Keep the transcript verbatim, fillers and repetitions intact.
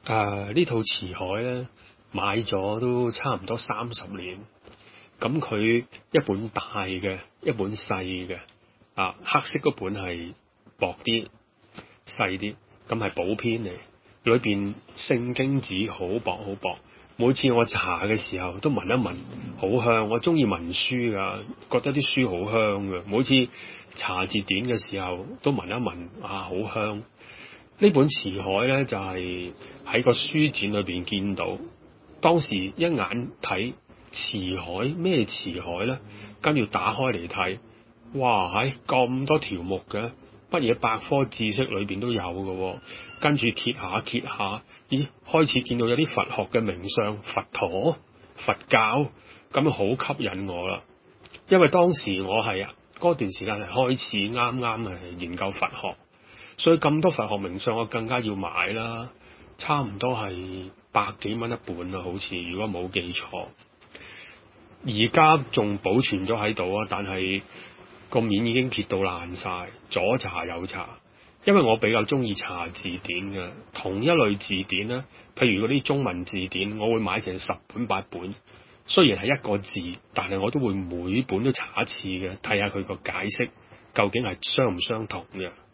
誒呢套辭海咧買咗都差唔多三十年，咁佢一本大嘅，一本細嘅，啊黑色嗰本係薄啲細啲，咁係補篇嚟，裏邊聖經紙好薄好薄，每次我查嘅時候都聞一聞，好香。我中意聞書㗎，覺得啲書好香㗎，每次查字典嘅時候都聞一聞，啊好香。呢本辭海咧就係、是、喺個書展裏邊見到，當時一眼睇辭海咩辭海咧，跟住打開嚟睇，哇係咁多條目嘅，乜嘢百科知識裏邊都有嘅喎。跟住揭下揭下，咦開始見到有啲佛學嘅名相，佛陀、佛教，咁好吸引我啦。因為當時我係啊嗰段時間係開始啱啱係研究佛學。所以咁多佛學名相，我更加要買啦，差唔多係百幾蚊一本啦，好似如果冇記錯。而家仲保存咗喺度啊，但係個面已經揭到爛晒，左查右查。因為我比較中意查字典嘅，同一類字典咧，譬如嗰啲中文字典，我會買成十本八本。雖然係一個字，但係我都會每本都查一次嘅，睇下佢個解釋究竟係相唔相同嘅。